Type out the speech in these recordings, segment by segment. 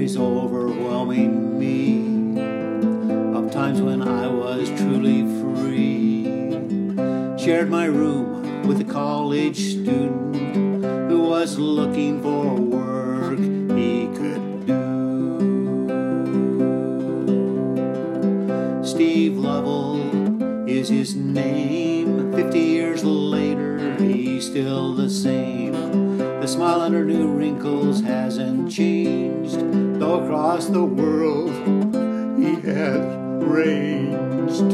Memories overwhelming me of times when I was truly free. Shared my room with a college student who was looking for work he could do. Steve Lovell is his name. 50 years later, he's still the same. The smile under new wrinkles hasn't changed, though across the world he has ranged.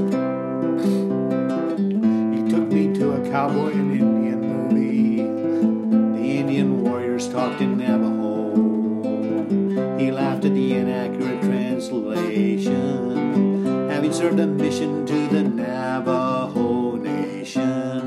He took me to a cowboy and Indian movie. The Indian warriors talked in Navajo. He laughed at the inaccurate translation, having served a mission to the Navajo Nation.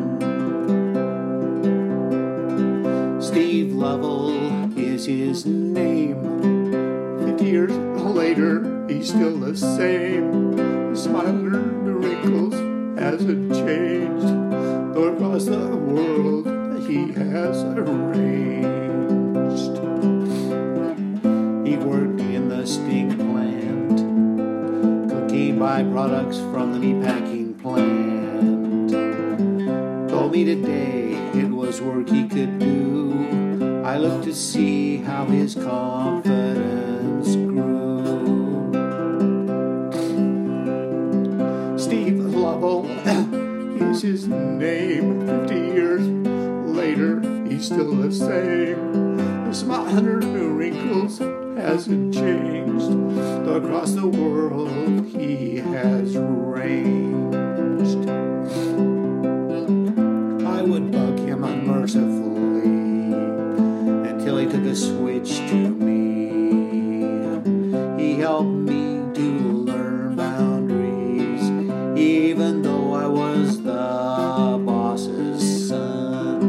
Steve Lovell is his name. 50 years later, he's still the same. The smile under the wrinkles hasn't changed, though across the world he has arranged. He worked in the stink plant, cooking byproducts from the meatpacking plant. Told me today it was work he could do. I looked to see how his confidence grew. Steve Lovell is his name. 50 years later, he's still the same. The smile under new wrinkles hasn't changed, though across the world he has ranged. I would bug him unmercifully until he took a switch to me. He helped me to learn boundaries, even though I was the boss's son.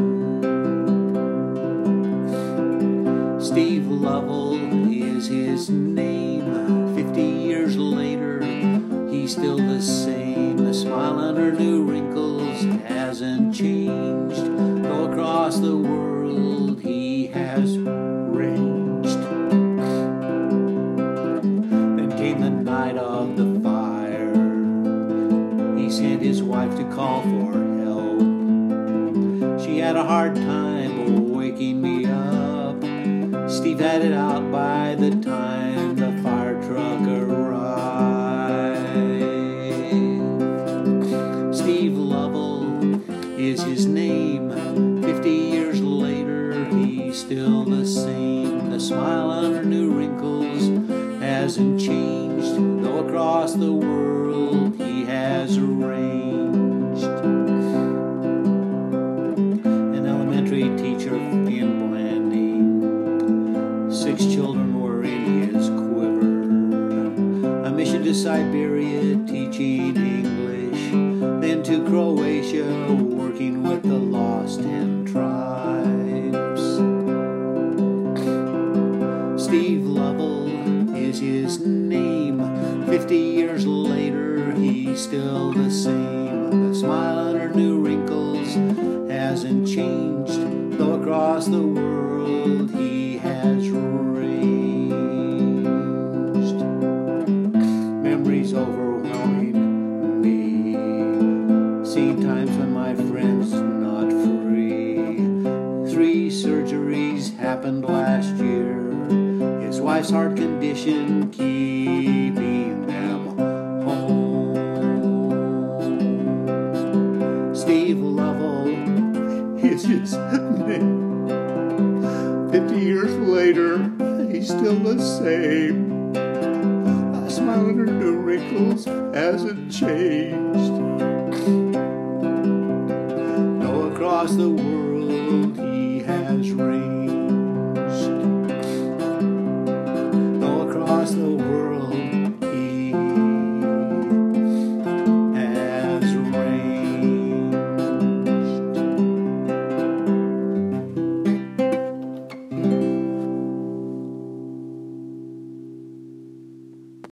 Steve Lovell is his name. 50 years later, he's still the same. The smile under new wrinkles hasn't changed, though across the world he has ranged. Then came the night of the fire. He sent his wife to call for help. She had a hard time waking me up. Steve had it out by the time the fire truck arrived. Steve Lovell is his name. 50 years later, he's still the same. The smile under new wrinkles hasn't changed, though across the world he has arranged. An elementary teacher in Blanding, 6 children were in his quiver. A mission to Siberia teaching English, then to Croatia working with the lost and tribes. Steve Lovell is his name. 50 years later, he's still the same. The smile under new wrinkles hasn't changed, though across the world he has ranged. Memories overwhelming me, seen times when my friend's not free. 3 surgeries happened last year. His wife's heart condition keeping them home. Steve Lovell is his name. 50 years later, he's still the same. A smile under new wrinkles hasn't changed, though across the world